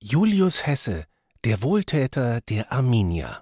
Julius Hesse, der Wohltäter der Arminia.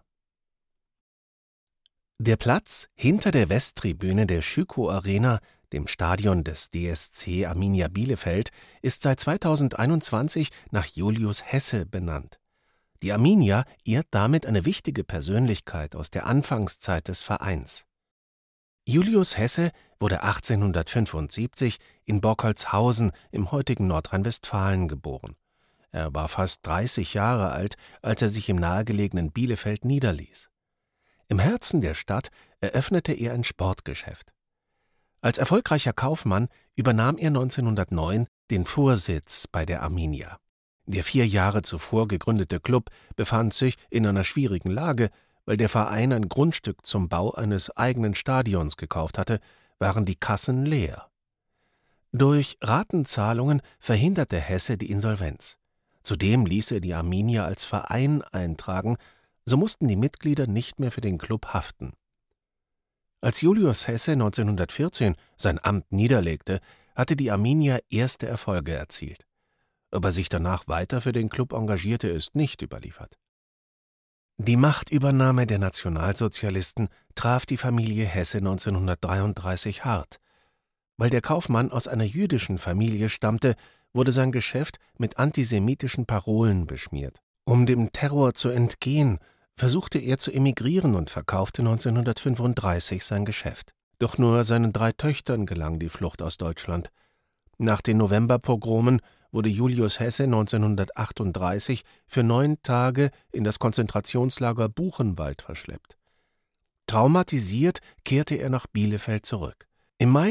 Der Platz hinter der Westtribüne der Schüko Arena, dem Stadion des DSC Arminia Bielefeld, ist seit 2021 nach Julius Hesse benannt. Die Arminia ehrt damit eine wichtige Persönlichkeit aus der Anfangszeit des Vereins. Julius Hesse wurde 1875 in Bockholzhausen im heutigen Nordrhein-Westfalen geboren. Er war fast 30 Jahre alt, als er sich im nahegelegenen Bielefeld niederließ. Im Herzen der Stadt eröffnete er ein Sportgeschäft. Als erfolgreicher Kaufmann übernahm er 1909 den Vorsitz bei der Arminia. Der 4 Jahre zuvor gegründete Klub befand sich in einer schwierigen Lage. Weil der Verein ein Grundstück zum Bau eines eigenen Stadions gekauft hatte, waren die Kassen leer. Durch Ratenzahlungen verhinderte Hesse die Insolvenz. Zudem ließ er die Arminia als Verein eintragen, so mussten die Mitglieder nicht mehr für den Klub haften. Als Julius Hesse 1914 sein Amt niederlegte, hatte die Arminia erste Erfolge erzielt. Ob er sich danach weiter für den Klub engagierte, ist nicht überliefert. Die Machtübernahme der Nationalsozialisten traf die Familie Hesse 1933 hart. Weil der Kaufmann aus einer jüdischen Familie stammte, wurde sein Geschäft mit antisemitischen Parolen beschmiert. Um dem Terror zu entgehen, versuchte er zu emigrieren und verkaufte 1935 sein Geschäft. Doch nur seinen 3 Töchtern gelang die Flucht aus Deutschland. Nach den Novemberpogromen wurde Julius Hesse 1938 für 9 Tage in das Konzentrationslager Buchenwald verschleppt. Traumatisiert kehrte er nach Bielefeld zurück. Im Mai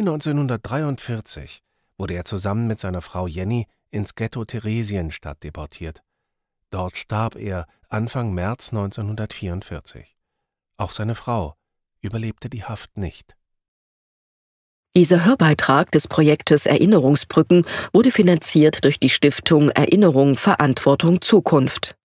1943 wurde er zusammen mit seiner Frau Jenny ins Ghetto Theresienstadt deportiert. Dort starb er Anfang März 1944. Auch seine Frau überlebte die Haft nicht. Dieser Hörbeitrag des Projektes Erinnerungsbrücken wurde finanziert durch die Stiftung Erinnerung, Verantwortung, Zukunft.